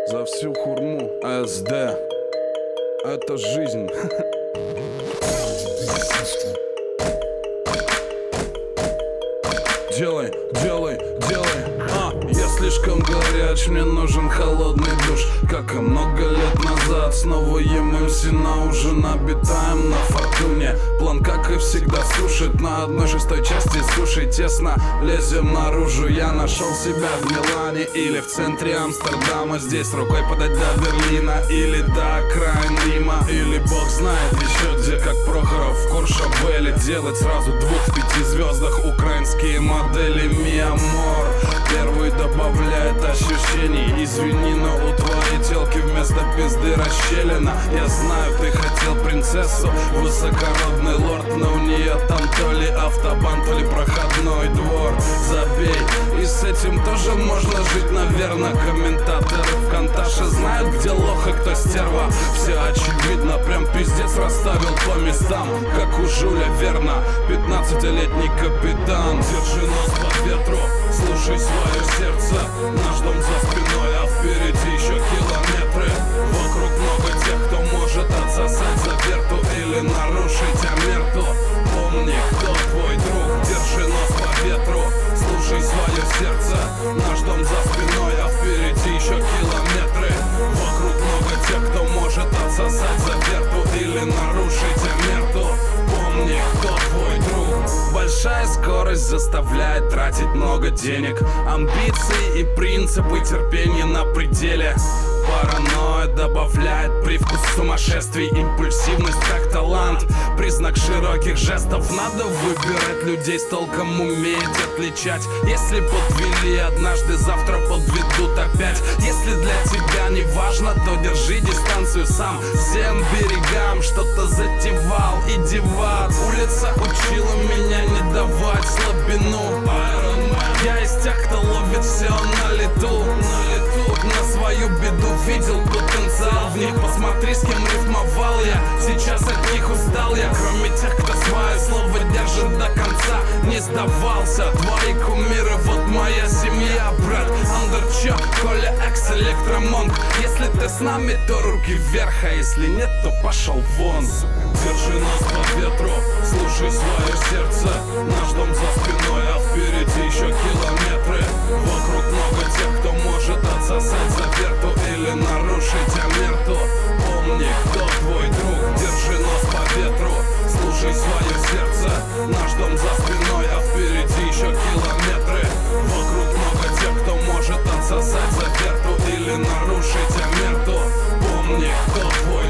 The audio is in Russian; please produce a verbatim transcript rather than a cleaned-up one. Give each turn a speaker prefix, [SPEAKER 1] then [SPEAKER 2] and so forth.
[SPEAKER 1] За всю хурму АСД. Это жизнь. Делай, делай, делай. А, я слишком горяч, мне нужен холодный душ. Как и много лет назад, снова ем эм си на ужин. Обитаем на фортуне. План, как и всегда, сушит на одной шестой части суши. Тесно лезем наружу. Я нашел себя в Милане или в центре Амстердама. Здесь рукой подать до Берлина или до окраин Рима. Или бог знает еще где, как Прохоров в Куршабеле. Делать сразу двух в пяти звездах украинские модели ми амор. Первый добавляет ощущений. Извини, но у твоей телки вместо пизды расщелина. Я знаю, ты хотел принцессу, высокородный лорд, но у нее там то ли автобан, то ли проходной двор. Забей, и с этим тоже можно жить, наверное. Комментаторы в Канташе знают, где лох и кто стерва. Все очевидно, прям пиздец расставил по местам. Как у Жуля, верно, пятнадцатилетний капитан. Держи нос под ветру, слушай свое сердце. Наш дом за спиной, а впереди еще километры. Вокруг много тех, кто может отсосать за верту или нарушить амерту. Помни, кто твой друг, держи нос по ветру, слушай свое сердце. Наш дом за спиной, а впереди еще километры. Вокруг много тех, кто может отсосать за верту или нарушить амерту. Помни, кто твой друг. Большая скорость заставляет тратить много денег. Амбиции и принципы, терпения на пределе. Паранойя добавляет привкус сумасшествий. Импульсивность как талант, признак широких жестов. Надо выбирать людей с толком, уметь отличать. Если подвели однажды, завтра подведут опять. Если для тебя не важно, то держи дистанцию сам. Всем берегам что-то затевал и деват. Улица учила меня не давать слабину. Я из тех, кто ловит все на лету, на лету. На свою беду видел потенциал в них. Посмотри, с кем рифмовал я. Сейчас от них устал я. Кроме тех, кто свое слово держит до конца, не сдавался. Твои кумиры, вот моя семья, брат. Андерчо, Коля, Экс, Электромонг. Если ты с нами, то руки вверх, а если нет, то пошел вон. Держи нос по ветру, слушай свое сердце. Наш дом за спиной, а впереди еще километры. Вокруг много тех, кто может отсосать за верту или нарушить амерту. Помни, кто твой друг, держи нос по ветру, слушай свое сердце. Наш дом за спиной, а впереди еще километры. Вокруг много тех, кто может отсосать за верту или нарушить амерту. Помни, кто твой